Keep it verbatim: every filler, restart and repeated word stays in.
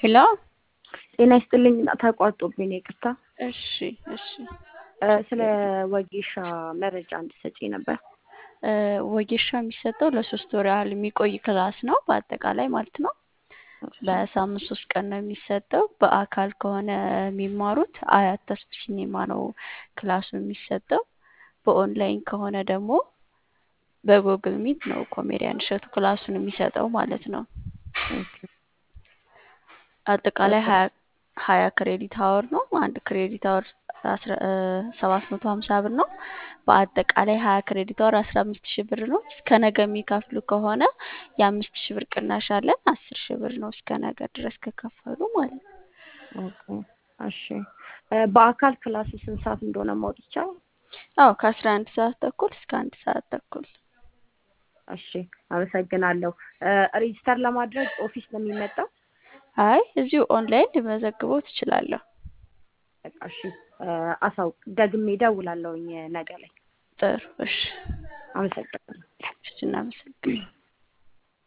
ሄሎ ጤና ይስጥልኝ ተቋርጦብኝ ነው ይቅርታ። እሺ እሺ ስለ ችግር የለም። ወጌሻ መረጃ እንድትሰጪኝ ነበር። እ ወጌሻ የሚሰጠው ለሶስት ወር ያህል የሚቆይ ክላስ ነው በአጠቃላይ ማለት ነው። በሳምንት ሶስት ቀን ነው የሚሰጠው። በአካል ከሆነ የሚማሩት አያት ተስፉ ሲኒማ ነው ክላሱ የሚሰጠው። በኦንላይን ከሆነ ደግሞ በጉግል ሚት ነው ኮሜዲያን እሸቱ ክላሱን የሚሰጠው ማለት ነው። ኦኬ አጠቃላይ ሀያ ሀያ ክሬዲት አወር ነው። አንድ ክሬዲት አወር ሰባት መቶ ሀምሳ ብር ነው። በአጠቃላይ ሀያ ክሬዲት አወር አስራ አምስት ሺህ ብር ነው። እስከ ነገ የሚከፍሉ ከሆነ የአምስት ሺህ ብር ቅናሽ አለን። አስር ሺህ ብር ነው እስከ ነገ ድረስ ከከፈሉ ማለት ነው። ኦኬ እሺ። በአካል ክላሱ ስንት ሰዓት እንደሆነ ማወቅ ይቻላል? አዎ ከአስራ አንድ ሰዓት ተኩል እስከ አንድ ሰዓት ተኩል። እሺ አመሰግናለሁ። ሬጂስተር ለማድረግ ኦፊስ ነው የሚመጣው? አይ እዚሁ ኦንላይን ልመዘግበው ትችላለሁ። በቃ እሺ አሳውቅ ደግሜ እደውላለሁኝ ነገ ላይ። ጥሩ እሺ። አመሰግናለሁ። እሺ እናመሰግናለን።